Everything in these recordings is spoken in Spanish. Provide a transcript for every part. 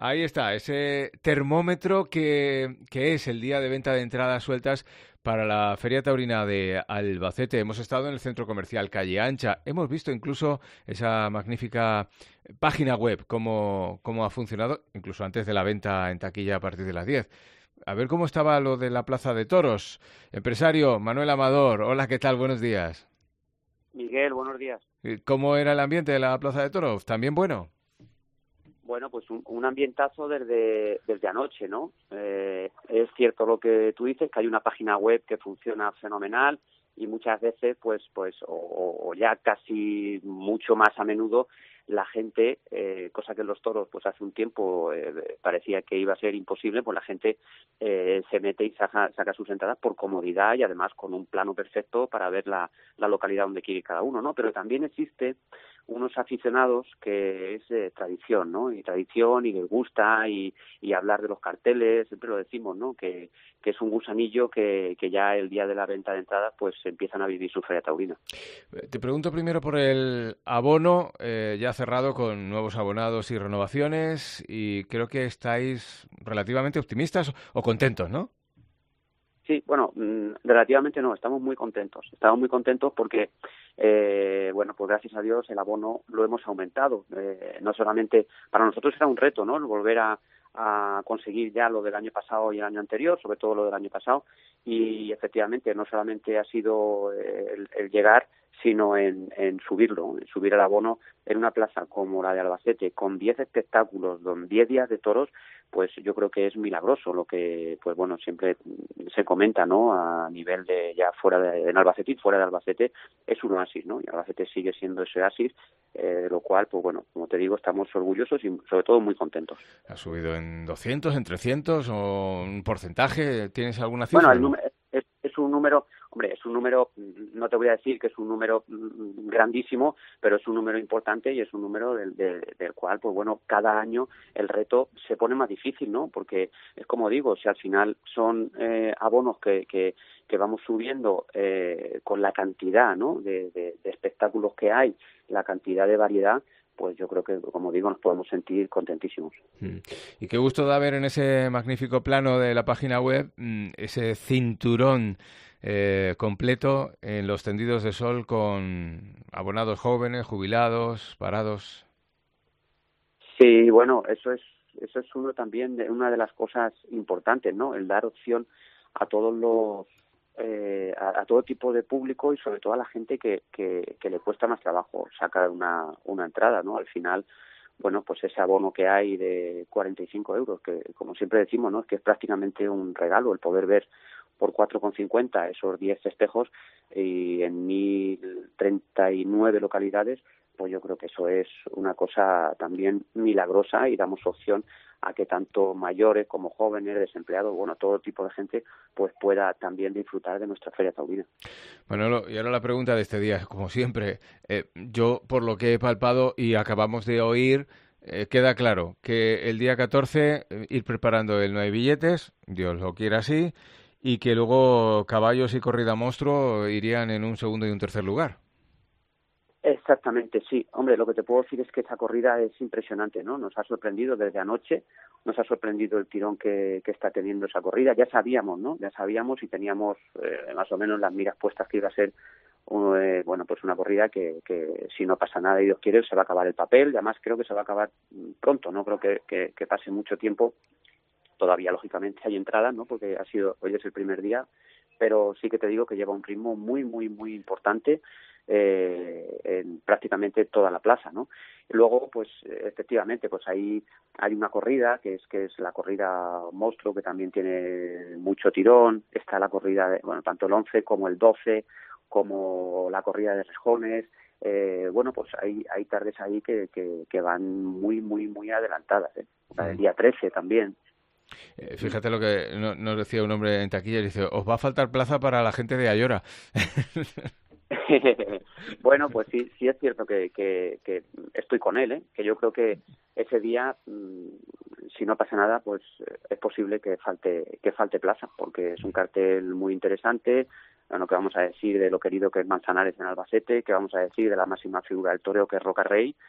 Ahí está, ese termómetro que es el día de venta de entradas sueltas para la Feria Taurina de Albacete. Hemos estado en el centro comercial Calle Ancha. Hemos visto incluso esa magnífica página web, cómo ha funcionado, incluso antes de la venta en taquilla a partir de las 10. A ver cómo estaba lo de la Plaza de Toros. Empresario Manuel Amador, hola, ¿qué tal? Buenos días. Miguel, buenos días. ¿Cómo era el ambiente de la Plaza de Toros? ¿También bueno? Bueno, pues un ambientazo desde anoche, ¿no? Es cierto lo que tú dices, que hay una página web que funciona fenomenal y muchas veces, o ya casi mucho más a menudo, la gente, cosa que en los toros pues hace un tiempo parecía que iba a ser imposible, pues la gente se mete y saca sus entradas por comodidad y además con un plano perfecto para ver la localidad donde quiere ir cada uno, ¿no? Pero también existe unos aficionados que es tradición, ¿no? Y tradición, y les gusta, y hablar de los carteles, siempre lo decimos, ¿no? Que es un gusanillo que ya el día de la venta de entradas pues empiezan a vivir su feria taurina. Te pregunto primero por el abono, ya cerrado con nuevos abonados y renovaciones, y creo que estáis relativamente optimistas o contentos, ¿no? Sí, bueno, relativamente no, estamos muy contentos. Estamos muy contentos porque, bueno, pues gracias a Dios el abono lo hemos aumentado. No solamente, para nosotros era un reto, ¿no? Volver a conseguir ya lo del año pasado y el año anterior, sobre todo lo del año pasado, y efectivamente no solamente ha sido el llegar, sino en subirlo, en subir el abono en una plaza como la de Albacete, con 10 espectáculos, con 10 días de toros, pues yo creo que es milagroso lo que, pues bueno, siempre se comenta, ¿no? A nivel de ya en Albacete y fuera de Albacete es un oasis, ¿no? Y Albacete sigue siendo ese oasis, lo cual, pues bueno, como te digo, estamos orgullosos y sobre todo muy contentos. ¿Ha subido en 200, en 300 o un porcentaje? ¿Tienes alguna Bueno, cifra o no? es un número, hombre, es un número, no te voy a decir que es un número grandísimo, pero es un número importante y es un número del cual, pues bueno, cada año el reto se pone más difícil, ¿no? Porque es como digo, si al final son abonos que vamos subiendo con la cantidad, ¿no? de espectáculos que hay, la cantidad de variedad, pues yo creo que, como digo, nos podemos sentir contentísimos. Y qué gusto da ver en ese magnífico plano de la página web ese cinturón completo en los tendidos de sol con abonados jóvenes, jubilados, parados. Sí, bueno, eso es uno también de una de las cosas importantes, ¿no? El dar opción a todos los a todo tipo de público y sobre todo a la gente que le cuesta más trabajo sacar una entrada, ¿no? Al final, bueno, pues ese abono que hay de 45 euros, que como siempre decimos, ¿no? Es que es prácticamente un regalo el poder ver por 4,50 esos 10 festejos y en 1.039 localidades, pues yo creo que eso es una cosa también milagrosa y damos opción a que tanto mayores como jóvenes, desempleados, bueno, todo tipo de gente, pues pueda también disfrutar de nuestra Feria Taurina. Manolo, y ahora la pregunta de este día, como siempre, yo por lo que he palpado y acabamos de oír, queda claro que el día 14 ir preparando el No hay billetes, Dios lo quiera así, y que luego caballos y corrida monstruo irían en un segundo y un tercer lugar. Exactamente, sí. Hombre, lo que te puedo decir es que esa corrida es impresionante, ¿no? Nos ha sorprendido desde anoche, nos ha sorprendido el tirón que está teniendo esa corrida. Ya sabíamos, ¿no? Ya sabíamos y teníamos más o menos las miras puestas que iba a ser, bueno, pues una corrida que si no pasa nada y Dios quiere, se va a acabar el papel. Y además creo que se va a acabar pronto, no creo que pase mucho tiempo. Todavía, lógicamente, hay entradas, ¿no? Porque hoy es el primer día, pero sí que te digo que lleva un ritmo muy, muy, muy importante en prácticamente toda la plaza, ¿no? Y luego, pues, efectivamente, pues ahí hay una corrida que es la corrida monstruo, que también tiene mucho tirón. Está la corrida bueno, tanto el 11 como el 12, como la corrida de rejones. Bueno, pues hay tardes ahí que van muy, muy, muy adelantadas, ¿eh? La del día 13 también. Fíjate lo que nos decía un hombre en taquilla, dice, os va a faltar plaza para la gente de Ayora. Bueno, pues sí es cierto que estoy con él, ¿eh? Que yo creo que ese día, si no pasa nada, pues es posible que falte plaza, porque es un cartel muy interesante. Bueno, que vamos a decir de lo querido que es Manzanares en Albacete, que vamos a decir de la máxima figura del toreo que es Roca Rey,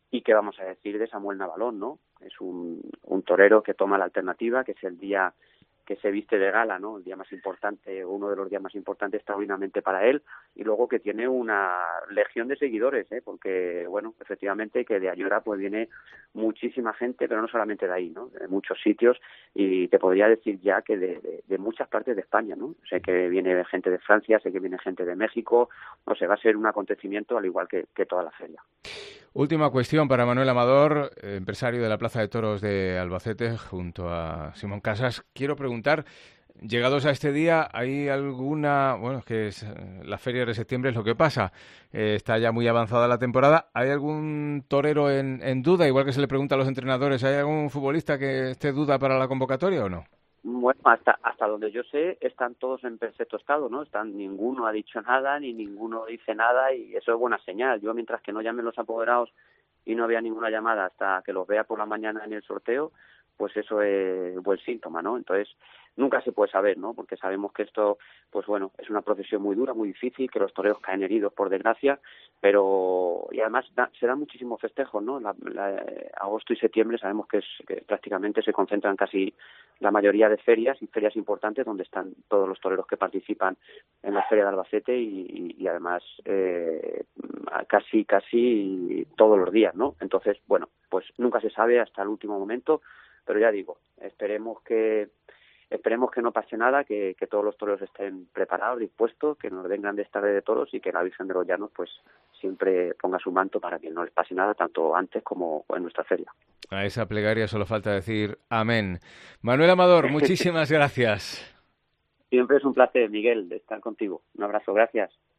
Y qué vamos a decir de Samuel Navalón, ¿no? Es un torero que toma la alternativa, que es el día que se viste de gala, ¿no? El día más importante, uno de los días más importantes tauriamente para él, y luego que tiene una legión de seguidores, porque, bueno, efectivamente que de Ayora pues viene muchísima gente, pero no solamente de ahí, ¿no? De muchos sitios, y te podría decir ya que de muchas partes de España, ¿no? Sé que viene gente de Francia, sé que viene gente de México, no sé, va a ser un acontecimiento al igual que toda la feria. Última cuestión para Manuel Amador, empresario de la Plaza de Toros de Albacete, junto a Simón Casas. Quiero preguntar, llegados a este día, ¿hay alguna, bueno, que es la feria de septiembre es lo que pasa, está ya muy avanzada la temporada, ¿hay algún torero en duda? Igual que se le pregunta a los entrenadores, ¿hay algún futbolista que esté duda para la convocatoria o no? Bueno, hasta donde yo sé, están todos en perfecto estado, ¿no? Ninguno ha dicho nada, ni ninguno dice nada, y eso es buena señal. Yo, mientras que no llamen los apoderados y no vea ninguna llamada hasta que los vea por la mañana en el sorteo, pues eso es buen síntoma, ¿no? Entonces, nunca se puede saber, ¿no? Porque sabemos que esto, pues bueno, es una profesión muy dura, muy difícil, que los toreros caen heridos, por desgracia, pero, y además se dan muchísimos festejos, ¿no? Agosto y septiembre sabemos que prácticamente se concentran casi la mayoría de ferias y ferias importantes donde están todos los toreros que participan en la feria de Albacete y además casi todos los días, ¿no? Entonces, bueno, pues nunca se sabe hasta el último momento, pero ya digo, esperemos que no pase nada, que todos los toreros estén preparados, dispuestos, que nos den grandes tardes de toros y que la Virgen de los Llanos pues siempre ponga su manto para que no les pase nada, tanto antes como en nuestra feria. A esa plegaria solo falta decir amén. Manuel Amador, muchísimas gracias. Siempre es un placer, Miguel, de estar contigo. Un abrazo, gracias.